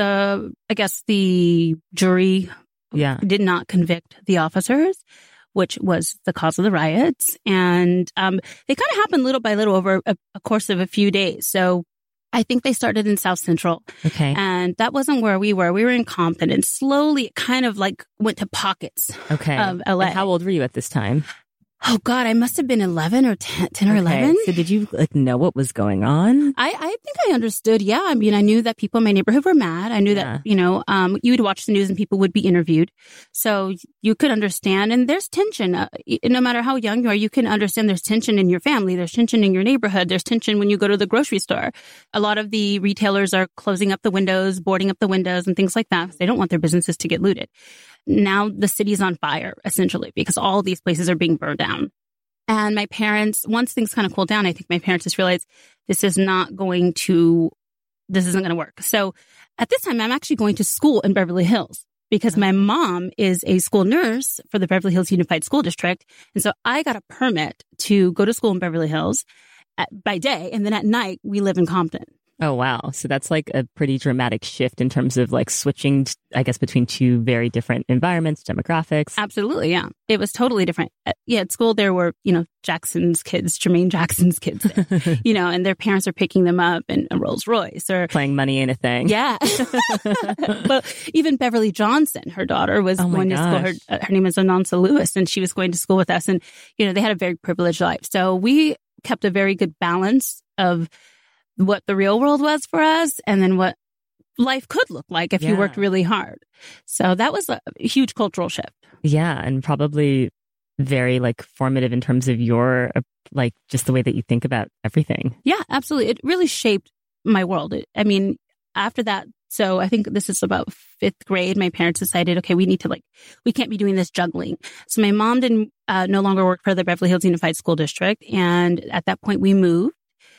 Speaker 5: I guess the jury did not convict the officers, which was the cause of the riots. And they kind of happened little by little over a course of a few days. So I think they started in South Central.
Speaker 1: Okay.
Speaker 5: And that wasn't where we were. We were in Compton, and slowly it kind of like went to pockets of LA.
Speaker 1: And how old were you at this time?
Speaker 5: Oh, God, I must have been 11 or 10 or 11.
Speaker 1: So did you know what was going on?
Speaker 5: I think I understood. Yeah. I mean, I knew that people in my neighborhood were mad. I knew that, you would watch the news and people would be interviewed. So you could understand. And there's tension. No matter how young you are, you can understand there's tension in your family. There's tension in your neighborhood. There's tension when you go to the grocery store. A lot of the retailers are closing up the windows, boarding up the windows and things like that. They don't want their businesses to get looted. Now the city's on fire, essentially, because all these places are being burned down. And my parents, once things kind of cooled down, I think my parents just realized this isn't going to work. So at this time, I'm actually going to school in Beverly Hills because my mom is a school nurse for the Beverly Hills Unified School District. And so I got a permit to go to school in Beverly Hills by day. And then at night, we live in Compton.
Speaker 1: Oh, wow. So that's like a pretty dramatic shift in terms of like switching, I guess, between two very different environments, demographics.
Speaker 5: Absolutely. Yeah. It was totally different. At school, there were, Jackson's kids, Jermaine Jackson's kids, and their parents are picking them up in a Rolls Royce or
Speaker 1: playing Money Ain't a Thing.
Speaker 5: Yeah. But even Beverly Johnson, her daughter was going to school. Her name is Anansa Lewis, and she was going to school with us. And, they had a very privileged life. So we kept a very good balance of what the real world was for us and then what life could look like if you worked really hard. So that was a huge cultural shift. Yeah.
Speaker 1: And probably very like formative in terms of your, like just the way that you think about everything.
Speaker 5: Yeah, absolutely. It really shaped my world. After that, so I think this is about 5th grade, my parents decided, okay, we can't be doing this juggling. So my mom didn't no longer work for the Beverly Hills Unified School District. And at that point we moved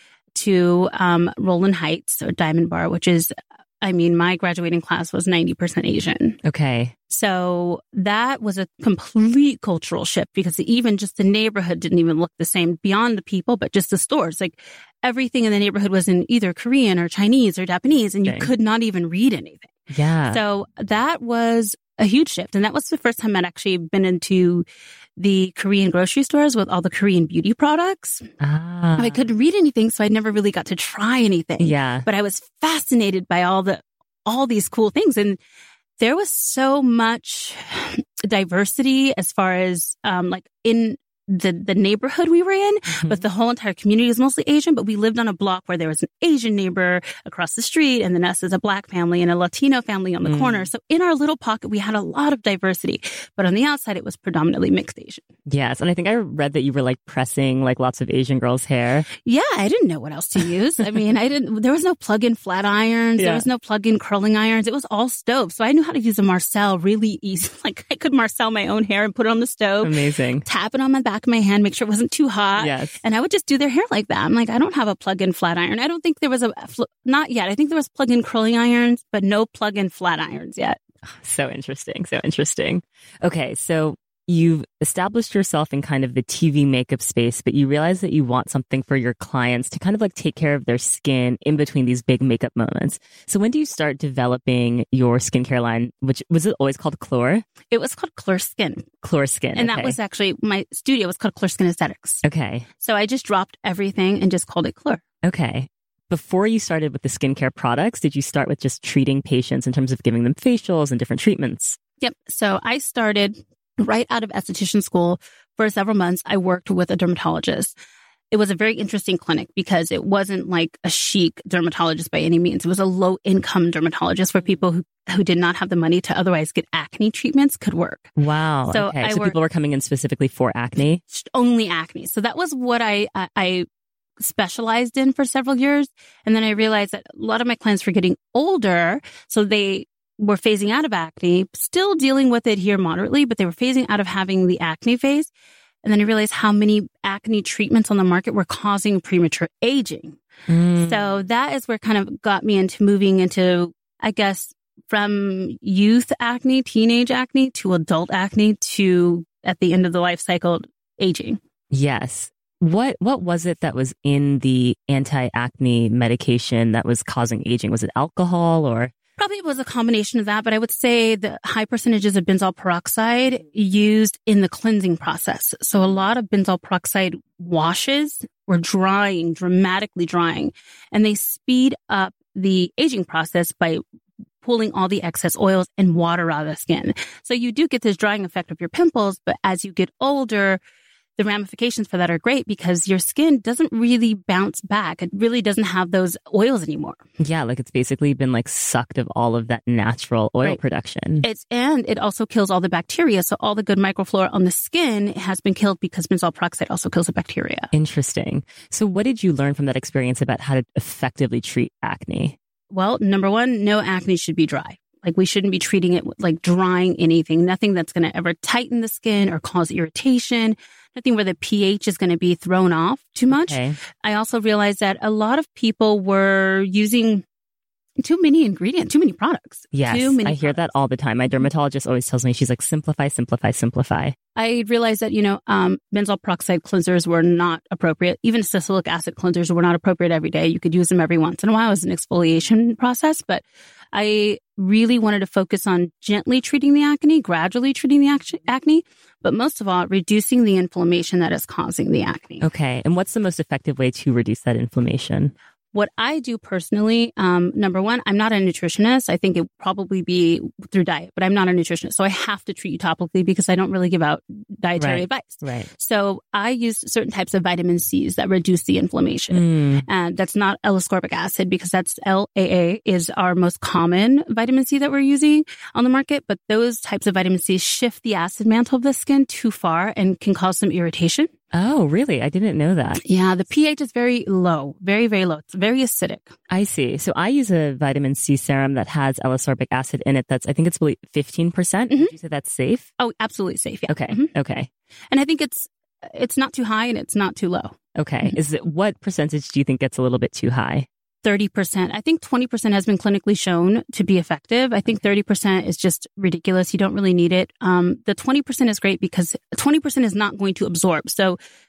Speaker 5: to Rowland Heights or Diamond Bar, which is, my graduating class was 90% Asian.
Speaker 1: Okay.
Speaker 5: So that was a complete cultural shift because even just the neighborhood didn't even look the same beyond the people, but just the stores. Like everything in the neighborhood was in either Korean or Chinese or Japanese, and you could not even read anything.
Speaker 1: Yeah.
Speaker 5: So that was a huge shift. And that was the first time I'd actually been into the Korean grocery stores with all the Korean beauty products. I couldn't read anything, so I never really got to try anything.
Speaker 1: Yeah.
Speaker 5: But I was fascinated by all these cool things. And there was so much diversity as far as, like in the neighborhood we were in, but the whole entire community was mostly Asian, but we lived on a block where there was an Asian neighbor across the street and then us as a Black family and a Latino family on the corner. So in our little pocket, we had a lot of diversity, but on the outside, it was predominantly mixed Asian.
Speaker 1: Yes. And I think I read that you were like pressing like lots of Asian girls' hair.
Speaker 5: Yeah. I didn't know what else to use. I mean, there was no plug-in flat irons. There was no plug-in curling irons. It was all stove. So I knew how to use a Marcel really easy. Like I could Marcel my own hair and put it on the stove.
Speaker 1: Amazing.
Speaker 5: Tap it on my back of my hand, make sure it wasn't too hot.
Speaker 1: Yes.
Speaker 5: And I would just do their hair like that. I'm like, I don't have a plug-in flat iron. I don't think there was not yet. I think there was plug-in curling irons, but no plug-in flat irons yet.
Speaker 1: So interesting. So interesting. Okay. So you've established yourself in kind of the TV makeup space, but you realize that you want something for your clients to kind of like take care of their skin in between these big makeup moments. So when do you start developing your skincare line, which was it always called Clore?
Speaker 5: It was called Clore Skin.
Speaker 1: Clore Skin.
Speaker 5: And that was actually, my studio was called Clore Skin Aesthetics.
Speaker 1: Okay.
Speaker 5: So I just dropped everything and just called it Clore.
Speaker 1: Okay. Before you started with the skincare products, did you start with just treating patients in terms of giving them facials and different treatments?
Speaker 5: Yep. So I started right out of esthetician school. For several months, I worked with a dermatologist. It was a very interesting clinic because it wasn't like a chic dermatologist by any means. It was a low-income dermatologist where people who did not have the money to otherwise get acne treatments could work.
Speaker 1: Wow.
Speaker 5: So
Speaker 1: okay. So people were coming in specifically for acne?
Speaker 5: Only acne. So that was what I specialized in for several years. And then I realized that a lot of my clients were getting older. So they were phasing out of acne, still dealing with it here moderately, but they were phasing out of having the acne phase. And then I realized how many acne treatments on the market were causing premature aging. So that is where kind of got me into moving into, I guess, from youth acne, teenage acne to adult acne to at the end of the life cycle, aging.
Speaker 1: Yes. What was it that was in the anti-acne medication that was causing aging? Was it alcohol or?
Speaker 5: Probably it was a combination of that, but I would say the high percentages of benzoyl peroxide used in the cleansing process. So a lot of benzoyl peroxide washes were dramatically drying, and they speed up the aging process by pulling all the excess oils and water out of the skin. So you do get this drying effect of your pimples, but as you get older, the ramifications for that are great because your skin doesn't really bounce back. It really doesn't have those oils anymore.
Speaker 1: Yeah, like it's basically been like sucked of all of that natural oil production.
Speaker 5: And it also kills all the bacteria. So all the good microflora on the skin has been killed because benzoyl peroxide also kills the bacteria.
Speaker 1: Interesting. So what did you learn from that experience about how to effectively treat acne?
Speaker 5: Well, number one, no acne should be dry. Like we shouldn't be treating it like drying anything, nothing that's going to ever tighten the skin or cause irritation, nothing where the pH is going to be thrown off too much.
Speaker 1: Okay.
Speaker 5: I also realized that a lot of people were using too many ingredients, too many products.
Speaker 1: Yes, I hear that all the time. My dermatologist always tells me, she's like, simplify, simplify, simplify.
Speaker 5: I realized that, benzoyl peroxide cleansers were not appropriate. Even salicylic acid cleansers were not appropriate every day. You could use them every once in a while as an exfoliation process, but I really wanted to focus on gently treating the acne, gradually treating the acne, but most of all, reducing the inflammation that is causing the acne.
Speaker 1: Okay. And what's the most effective way to reduce that inflammation?
Speaker 5: What I do personally, number one, I'm not a nutritionist. I think it would probably be through diet, but I'm not a nutritionist. So I have to treat you topically because I don't really give out dietary advice.
Speaker 1: Right.
Speaker 5: So I use certain types of vitamin C's that reduce the inflammation. And that's not L-ascorbic acid because that's LAA is our most common vitamin C that we're using on the market. But those types of vitamin C shift the acid mantle of the skin too far and can cause some irritation.
Speaker 1: Oh, really? I didn't know that.
Speaker 5: Yeah, the pH is very low, very, very low. It's very acidic.
Speaker 1: I see. So I use a vitamin C serum that has L-ascorbic acid in it. I think it's 15%. Would you say that's safe?
Speaker 5: Oh, absolutely safe. Yeah.
Speaker 1: Okay. Okay.
Speaker 5: And I think it's not too high and it's not too low.
Speaker 1: Okay. What percentage do you think gets a little bit too high?
Speaker 5: 30%. I think 20% has been clinically shown to be effective. I think 30% is just ridiculous. You don't really need it. The 20% is great because 20% is not going to absorb. So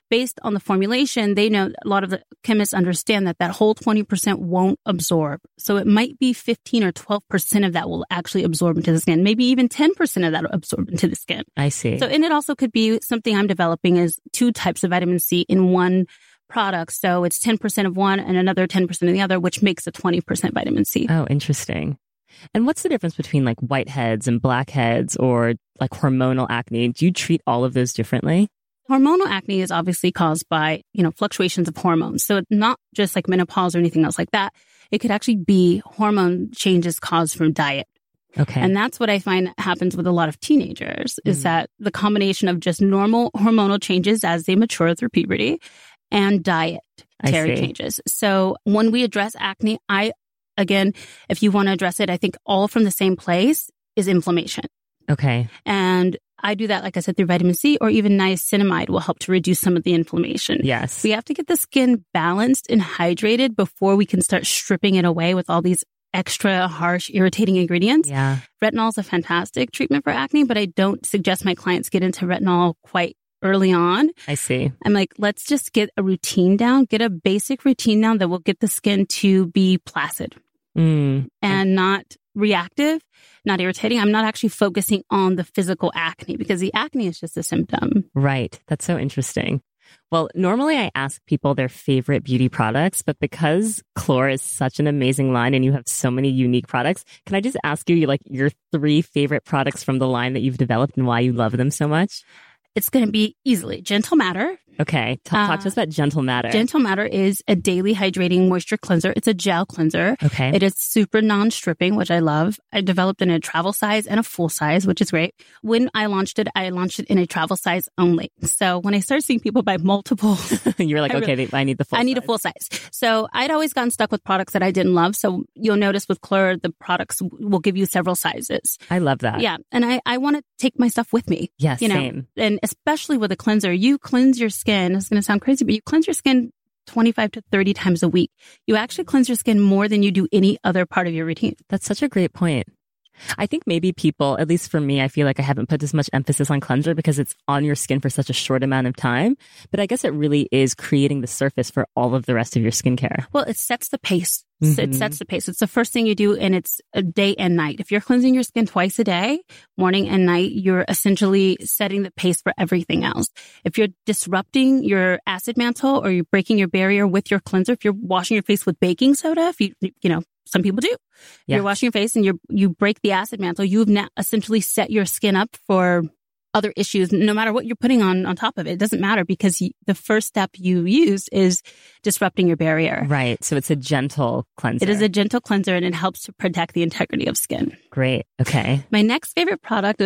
Speaker 5: based on the formulation, they know a lot of the chemists understand that whole 20% won't absorb. So it might be 15 or 12% of that will actually absorb into the skin. Maybe even 10% of that will absorb into the skin.
Speaker 1: I see.
Speaker 5: So, and it also could be something I'm developing is 2 types of vitamin C in one product. So it's 10% of one and another 10% of the other, which makes a 20% vitamin C.
Speaker 1: Oh, interesting. And what's the difference between like whiteheads and blackheads or like hormonal acne? Do you treat all of those differently?
Speaker 5: Hormonal acne is obviously caused by, fluctuations of hormones. So it's not just like menopause or anything else like that. It could actually be hormone changes caused from diet.
Speaker 1: Okay.
Speaker 5: And that's what I find happens with a lot of teenagers is that the combination of just normal hormonal changes as they mature through puberty and dietary changes. So when we address acne, again, if you want to address it, I think all from the same place is inflammation.
Speaker 1: Okay.
Speaker 5: And I do that, like I said, through vitamin C or even niacinamide will help to reduce some of the inflammation.
Speaker 1: Yes.
Speaker 5: We have to get the skin balanced and hydrated before we can start stripping it away with all these extra harsh, irritating ingredients.
Speaker 1: Yeah.
Speaker 5: Retinol is a fantastic treatment for acne, but I don't suggest my clients get into retinol quite early on.
Speaker 1: I see.
Speaker 5: I'm like, let's just get a routine down, get a basic routine down that will get the skin to be placid and not reactive, not irritating. I'm not actually focusing on the physical acne because the acne is just a symptom.
Speaker 1: Right. That's so interesting. Well, normally I ask people their favorite beauty products, but because Clore is such an amazing line and you have so many unique products, can I just ask you like your 3 favorite products from the line that you've developed and why you love them so much?
Speaker 5: It's going to be easily Gentle Matter.
Speaker 1: Okay. Talk to us about Gentle Matter.
Speaker 5: Gentle Matter is a daily hydrating moisture cleanser. It's a gel cleanser.
Speaker 1: Okay.
Speaker 5: It is super non-stripping, which I love. I developed in a travel size and a full size, which is great. When I launched it in a travel size only. So when I started seeing people buy multiple,
Speaker 1: you were like, I need the full size.
Speaker 5: I need a full size. So I'd always gotten stuck with products that I didn't love. So you'll notice with Clore, the products will give you several sizes.
Speaker 1: I love that.
Speaker 5: Yeah. And I want to take my stuff with me.
Speaker 1: Yes, same.
Speaker 5: And especially with a cleanser, you cleanse your skin. It's going to sound crazy, but you cleanse your skin 25 to 30 times a week. You actually cleanse your skin more than you do any other part of your routine.
Speaker 1: That's such a great point. I think maybe people, at least for me, I feel like I haven't put as much emphasis on cleanser because it's on your skin for such a short amount of time. But I guess it really is creating the surface for all of the rest of your skincare.
Speaker 5: Well, it sets the pace. It sets the pace. It's the first thing you do, and it's a day and night. If you're cleansing your skin twice a day, morning and night, you're essentially setting the pace for everything else. If you're disrupting your acid mantle or you're breaking your barrier with your cleanser, if you're washing your face with baking soda, some people do.
Speaker 1: Yeah.
Speaker 5: You're washing your face and you break the acid mantle. You've now essentially set your skin up for other issues, no matter what you're putting on top of it. It doesn't matter because the first step you use is disrupting your barrier.
Speaker 1: Right. So it's a gentle cleanser.
Speaker 5: It is a gentle cleanser and it helps to protect the integrity of skin.
Speaker 1: Great. Okay.
Speaker 5: My next favorite product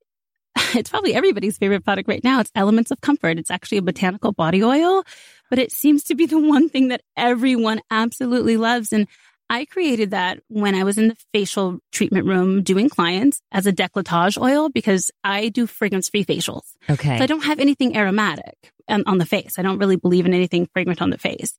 Speaker 5: it's probably everybody's favorite product right now. It's Elements of Comfort. It's actually a botanical body oil, but it seems to be the one thing that everyone absolutely loves. And I created that when I was in the facial treatment room doing clients as a décolletage oil because I do fragrance-free facials.
Speaker 1: Okay.
Speaker 5: So I don't have anything aromatic on the face. I don't really believe in anything fragrant on the face.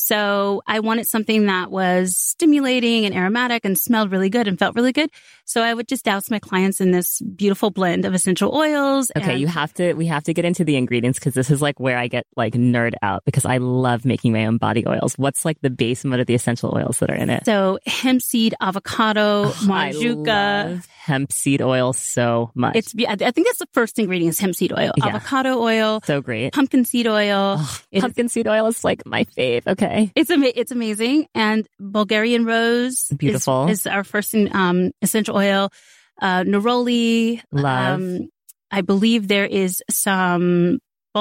Speaker 5: So I wanted something that was stimulating and aromatic and smelled really good and felt really good. So I would just douse my clients in this beautiful blend of essential oils.
Speaker 1: Okay, we have to get into the ingredients because this is like where I get like nerd out because I love making my own body oils. What's like the base and what are the essential oils that are in it?
Speaker 5: So hemp seed, avocado, majuca.
Speaker 1: I love hemp seed oil so much.
Speaker 5: I think that's the first ingredient is hemp seed oil.
Speaker 1: Yeah.
Speaker 5: Avocado oil.
Speaker 1: So great.
Speaker 5: Pumpkin seed oil.
Speaker 1: Pumpkin seed oil is like my fave. Okay.
Speaker 5: It's amazing. And Bulgarian rose.
Speaker 1: Beautiful.
Speaker 5: Is our first essential oil. Neroli.
Speaker 1: Love.
Speaker 5: I believe there is some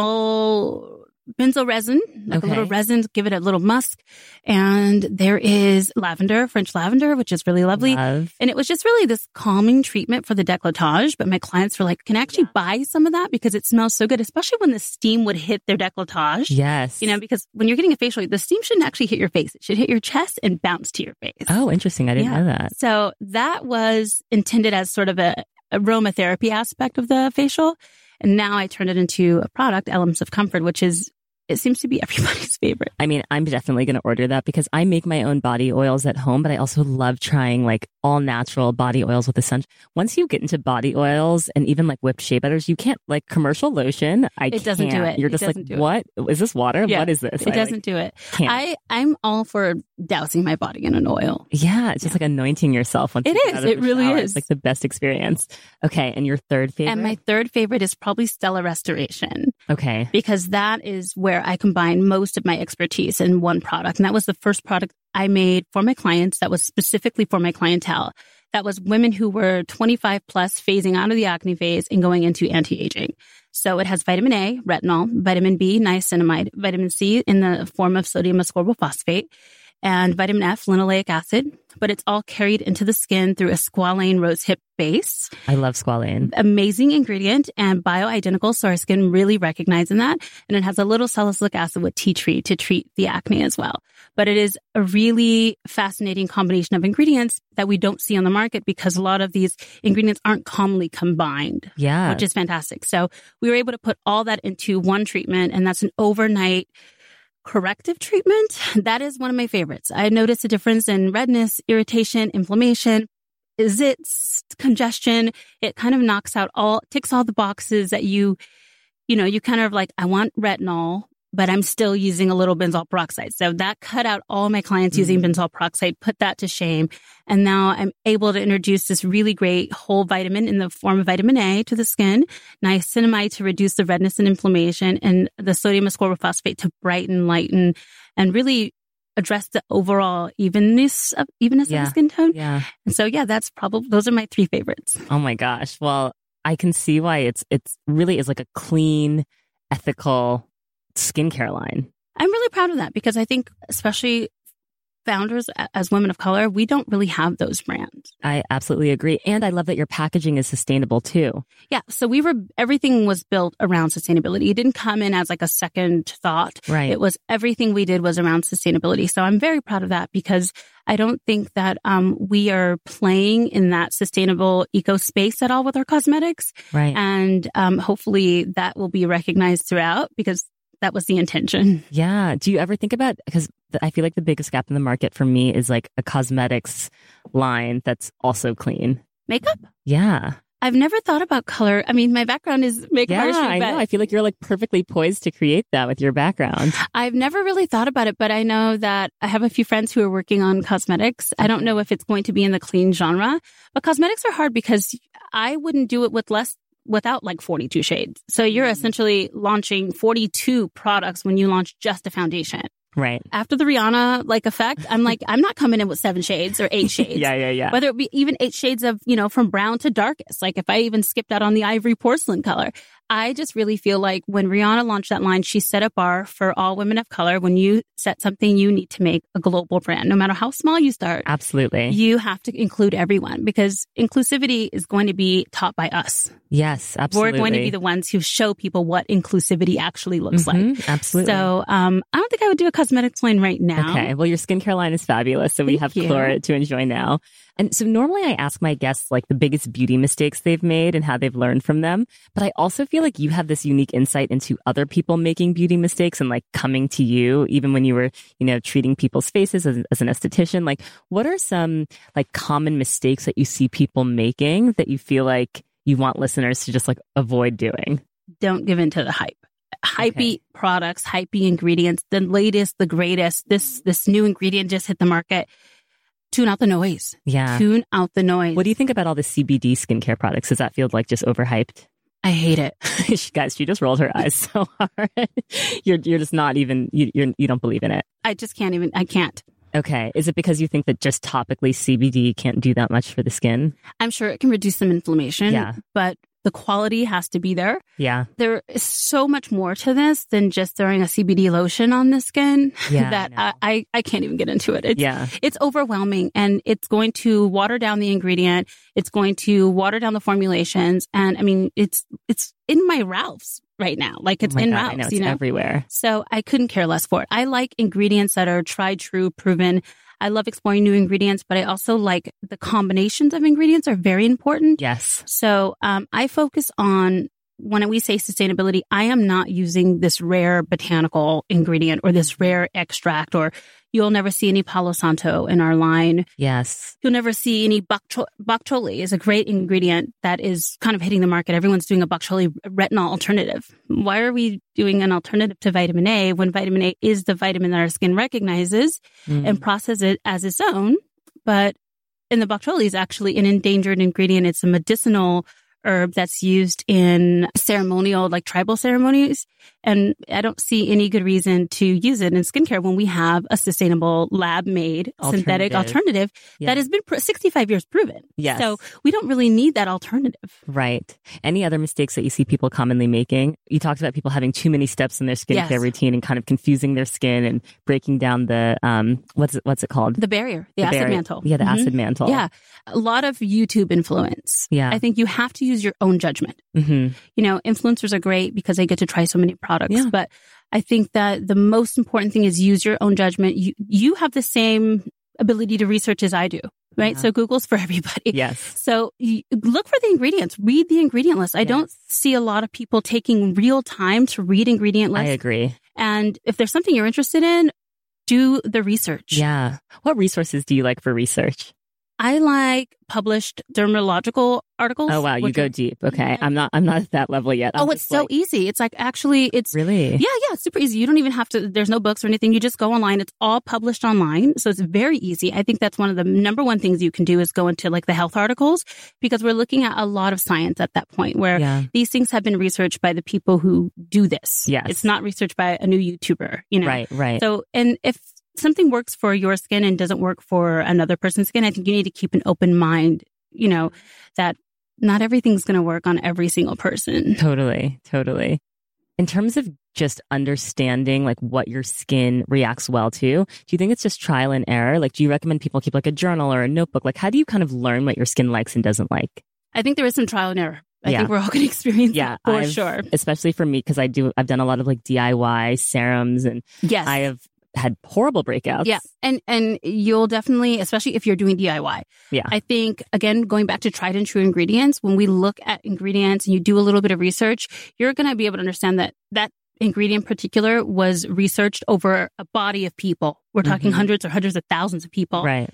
Speaker 5: benzoyl resin, like a little resin to give it a little musk. And there is lavender, French lavender, which is really lovely.
Speaker 1: Love.
Speaker 5: And it was just really this calming treatment for the décolletage. But my clients were like, can I actually buy some of that? Because it smells so good, especially when the steam would hit their décolletage.
Speaker 1: Yes.
Speaker 5: Because when you're getting a facial, the steam shouldn't actually hit your face. It should hit your chest and bounce to your face.
Speaker 1: Oh, interesting. I didn't know that.
Speaker 5: So that was intended as sort of a aromatherapy aspect of the facial. And now I turned it into a product, Elements of Comfort, which is it seems to be everybody's favorite.
Speaker 1: I mean, I'm definitely going to order that because I make my own body oils at home, but I also love trying like all natural body oils with essential. Once you get into body oils and even like whipped shea butters, you can't like commercial lotion.
Speaker 5: It doesn't do it.
Speaker 1: You're just like, what? Is this water?
Speaker 5: Yeah.
Speaker 1: What is this?
Speaker 5: It doesn't do it. I'm all for dousing my body in an oil.
Speaker 1: Yeah, it's just like anointing yourself. Once
Speaker 5: It
Speaker 1: you get
Speaker 5: is.
Speaker 1: out of
Speaker 5: It
Speaker 1: the
Speaker 5: really
Speaker 1: shower.
Speaker 5: is.
Speaker 1: It's like the best experience. Okay, and your third favorite?
Speaker 5: And my third favorite is probably Stella Restoration.
Speaker 1: Okay.
Speaker 5: Because that is where I combine most of my expertise in one product. And that was the first product I made for my clients that was specifically for my clientele. That was women who were 25 plus, phasing out of the acne phase and going into anti-aging. So it has vitamin A, retinol, vitamin B, niacinamide, vitamin C in the form of sodium ascorbyl and vitamin F, linoleic acid, but it's all carried into the skin through a squalane rosehip base.
Speaker 1: I love squalane.
Speaker 5: Amazing ingredient and bioidentical, so our skin really recognizes that. And it has a little salicylic acid with tea tree to treat the acne as well. But it is a really fascinating combination of ingredients that we don't see on the market because a lot of these ingredients aren't commonly combined.
Speaker 1: Yeah.
Speaker 5: Which is fantastic. So we were able to put all that into one treatment, and that's an overnight corrective treatment. That is one of my favorites. I noticed a difference in redness, irritation, inflammation, zits, congestion. It kind of ticks all the boxes that you kind of like, I want retinol, but I'm still using a little benzoyl peroxide. So that cut out all my clients using benzoyl peroxide, put that to shame. And now I'm able to introduce this really great whole vitamin in the form of vitamin A to the skin, niacinamide to reduce the redness and inflammation, and the sodium ascorbyl to brighten, lighten, and really address the overall evenness of the skin tone.
Speaker 1: Yeah.
Speaker 5: And so, those are my three favorites.
Speaker 1: Oh my gosh. Well, I can see why it's really is like a clean, ethical skincare line.
Speaker 5: I'm really proud of that because I think especially founders as women of color, we don't really have those brands.
Speaker 1: I absolutely agree. And I love that your packaging is sustainable too.
Speaker 5: Yeah. So everything was built around sustainability. It didn't come in as like a second thought.
Speaker 1: Right.
Speaker 5: Everything we did was around sustainability. So I'm very proud of that because I don't think that we are playing in that sustainable eco space at all with our cosmetics.
Speaker 1: Right.
Speaker 5: And hopefully that will be recognized throughout because that was the intention.
Speaker 1: Yeah. Do you ever think about, because I feel like the biggest gap in the market for me is like a cosmetics line that's also clean.
Speaker 5: Makeup?
Speaker 1: Yeah.
Speaker 5: I've never thought about color. I mean, my background is makeup artistry.
Speaker 1: I know. I feel like you're like perfectly poised to create that with your background.
Speaker 5: I've never really thought about it, but I know that I have a few friends who are working on cosmetics. I don't know if it's going to be in the clean genre, but cosmetics are hard because I wouldn't do it without like 42 shades. So you're essentially launching 42 products when you launch just a foundation.
Speaker 1: Right.
Speaker 5: After the Rihanna effect, I'm like, I'm not coming in with 7 shades or 8 shades.
Speaker 1: Yeah.
Speaker 5: Whether it be even 8 shades of, from brown to darkest. Like if I even skipped out on the ivory porcelain color, I just really feel like when Rihanna launched that line, she set a bar for all women of color. When you set something, you need to make a global brand. No matter how small you start.
Speaker 1: Absolutely.
Speaker 5: You have to include everyone because inclusivity is going to be taught by us.
Speaker 1: Yes, absolutely.
Speaker 5: We're going to be the ones who show people what inclusivity actually looks like.
Speaker 1: Absolutely.
Speaker 5: So I don't think I would do a cosmetics line right now.
Speaker 1: Okay. Well, your skincare line is fabulous. So we have Clora to enjoy now. And so normally I ask my guests like the biggest beauty mistakes they've made and how they've learned from them. But I also feel like you have this unique insight into other people making beauty mistakes and like coming to you, even when you were, treating people's faces as an esthetician. Like what are some like common mistakes that you see people making that you feel like you want listeners to just like avoid doing?
Speaker 5: Don't give in to the hype. Hypey products, hypey ingredients, the latest, the greatest. This new ingredient just hit the market. Tune out the noise.
Speaker 1: Yeah.
Speaker 5: Tune out the noise.
Speaker 1: What do you think about all the CBD skincare products? Does that feel like just overhyped?
Speaker 5: I hate it.
Speaker 1: Guys, she just rolled her eyes so hard. You're just not even, you don't believe in it.
Speaker 5: I just can't even, I can't.
Speaker 1: Okay. Is it because you think that just topically CBD can't do that much for the skin?
Speaker 5: I'm sure it can reduce some inflammation, but the quality has to be there.
Speaker 1: Yeah. There
Speaker 5: is so much more to this than just throwing a CBD lotion on the skin that I can't even get into it. It's overwhelming and it's going to water down the ingredient. It's going to water down the formulations. And I mean, it's in my Ralph's right now. Like it's in Ralph's,
Speaker 1: I know, it's everywhere.
Speaker 5: So I couldn't care less for it. I like ingredients that are tried, true, proven. I love exploring new ingredients, but I also like the combinations of ingredients are very important.
Speaker 1: Yes.
Speaker 5: So I focus on when we say sustainability, I am not using this rare botanical ingredient or this rare extract, or you'll never see any Palo Santo in our line.
Speaker 1: Yes.
Speaker 5: You'll never see any bok choy is a great ingredient that is kind of hitting the market. Everyone's doing a bok choy retinol alternative. Why are we doing an alternative to vitamin A when vitamin A is the vitamin that our skin recognizes and processes it as its own? But in the bok choy is actually an endangered ingredient. It's a medicinal herb that's used in ceremonial, like tribal ceremonies. And I don't see any good reason to use it in skincare when we have a sustainable lab-made synthetic alternative that has been 65 years proven.
Speaker 1: Yes.
Speaker 5: So we don't really need that alternative.
Speaker 1: Right. Any other mistakes that you see people commonly making? You talked about people having too many steps in their skincare routine and kind of confusing their skin and breaking down the, what's it called?
Speaker 5: The barrier, the acid mantle.
Speaker 1: Yeah, the acid mantle.
Speaker 5: Yeah. A lot of YouTube influence.
Speaker 1: Yeah.
Speaker 5: I think you have to use your own judgment.
Speaker 1: Mm-hmm.
Speaker 5: You know, influencers are great because they get to try so many products, but I think that the most important thing is use your own judgment. You have the same ability to research as I do, right? So Google's for everybody.
Speaker 1: Yes.
Speaker 5: So look for the ingredients, read the ingredient list. I don't see a lot of people taking real time to read ingredient lists.
Speaker 1: I agree.
Speaker 5: And if there's something you're interested in, do the research.
Speaker 1: Yeah. What resources do you like for research?
Speaker 5: I like published dermatological articles.
Speaker 1: Oh, wow. You go deep. Okay. I'm not at that level yet.
Speaker 5: It's so easy. It's like, actually, it's
Speaker 1: really,
Speaker 5: yeah, super easy. You don't even have to, there's no books or anything. You just go online. It's all published online. So it's very easy. I think that's one of the number one things you can do is go into like the health articles, because we're looking at a lot of science at that point where these things have been researched by the people who do this.
Speaker 1: Yes.
Speaker 5: It's not researched by a new YouTuber, you know?
Speaker 1: Right.
Speaker 5: So, and if something works for your skin and doesn't work for another person's skin, I think you need to keep an open mind, you know, that not everything's going to work on every single person.
Speaker 1: Totally. In terms of just understanding like what your skin reacts well to, do you think it's just trial and error? Like, do you recommend people keep like a journal or a notebook? Like, how do you kind of learn what your skin likes and doesn't like?
Speaker 5: I think there is some trial and error. I think we're all going to experience that for sure.
Speaker 1: Especially for me, because I've done a lot of like DIY serums, and I have had horrible breakouts.
Speaker 5: Yeah. And you'll definitely, especially if you're doing DIY.
Speaker 1: Yeah.
Speaker 5: I think, again, going back to tried and true ingredients, when we look at ingredients and you do a little bit of research, you're going to be able to understand that ingredient in particular was researched over a body of people. We're talking hundreds of thousands of people.
Speaker 1: Right.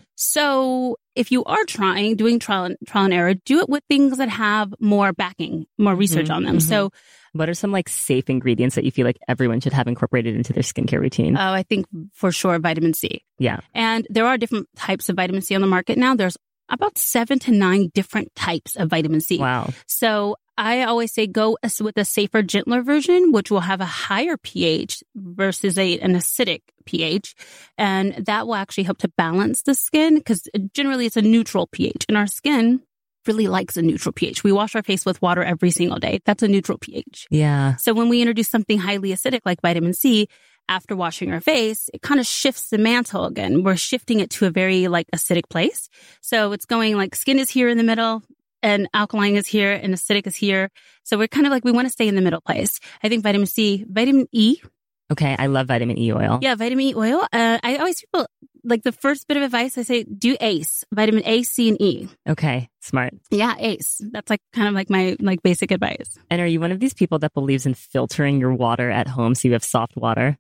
Speaker 5: So if you are doing trial and error, do it with things that have more backing, more research on them. So
Speaker 1: what are some like safe ingredients that you feel like everyone should have incorporated into their skincare routine?
Speaker 5: Oh, I think for sure vitamin C.
Speaker 1: Yeah.
Speaker 5: And there are different types of vitamin C on the market now. There's about 7 to 9 different types of vitamin C.
Speaker 1: Wow.
Speaker 5: So I always say go with a safer, gentler version, which will have a higher pH versus an acidic pH. And that will actually help to balance the skin, because generally it's a neutral pH, and our skin really likes a neutral pH. We wash our face with water every single day. That's a neutral pH.
Speaker 1: Yeah.
Speaker 5: So when we introduce something highly acidic like vitamin C, after washing our face, it kind of shifts the mantle again. We're shifting it to a very like acidic place. So it's going like skin is here in the middle, and alkaline is here, and acidic is here. So we're kind of like, we want to stay in the middle place. I think vitamin C, vitamin E.
Speaker 1: Okay. I love vitamin E oil.
Speaker 5: Yeah, vitamin E oil. I always people like the first bit of advice I say, do ACE, vitamin A, C, and E.
Speaker 1: Okay. Smart.
Speaker 5: Yeah, ACE. That's like kind of like my like basic advice.
Speaker 1: And are you one of these people that believes in filtering your water at home so you have soft water?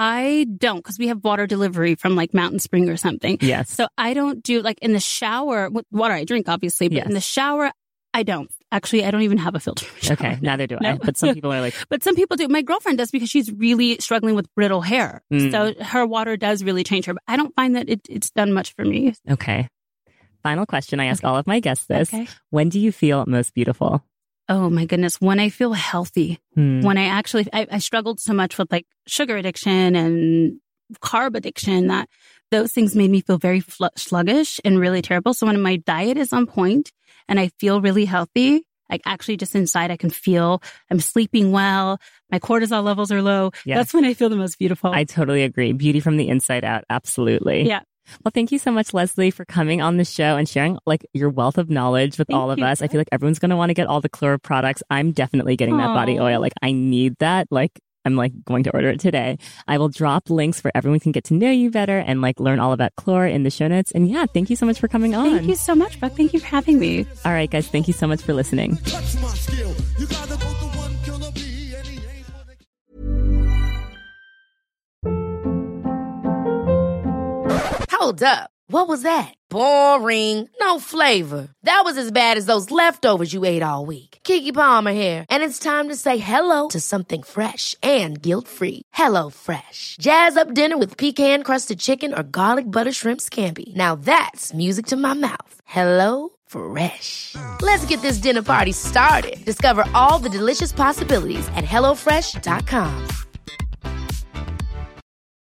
Speaker 5: I don't, because we have water delivery from like Mountain Spring or something.
Speaker 1: Yes.
Speaker 5: So I don't do like in the shower, water I drink obviously, but in the shower, I don't. Actually, I don't even have a filter.
Speaker 1: Okay, neither do I. But some people are like...
Speaker 5: But some people do. My girlfriend does, because she's really struggling with brittle hair. So her water does really change her. But I don't find that it's done much for me.
Speaker 1: Okay. Final question. I ask all of my guests this.
Speaker 5: Okay.
Speaker 1: When do you feel most beautiful?
Speaker 5: Oh my goodness. When I feel healthy. When I actually... I struggled so much with like sugar addiction and carb addiction that those things made me feel very sluggish and really terrible. So when my diet is on point and I feel really healthy, like actually just inside I can feel I'm sleeping well, my cortisol levels are low. Yes. That's when I feel the most beautiful.
Speaker 1: I totally agree. Beauty from the inside out. Absolutely.
Speaker 5: Yeah.
Speaker 1: Well, thank you so much, Leslie, for coming on the show and sharing like your wealth of knowledge with all of us. I feel like everyone's going to want to get all the Clora products. I'm definitely getting that body oil. Like I need that. Like I'm like going to order it today. I will drop links for everyone can get to know you better and like learn all about Clora in the show notes. And yeah, thank you so much for coming on.
Speaker 5: Thank you so much, Brooke. Thank you for having me.
Speaker 1: All right, guys. Thank you so much for listening.
Speaker 8: Hold up. What was that? Boring. No flavor. That was as bad as those leftovers you ate all week. Keke Palmer here, and it's time to say hello to something fresh and guilt-free. Hello Fresh. Jazz up dinner with pecan-crusted chicken or garlic butter shrimp scampi. Now that's music to my mouth. Hello Fresh. Let's get this dinner party started. Discover all the delicious possibilities at HelloFresh.com.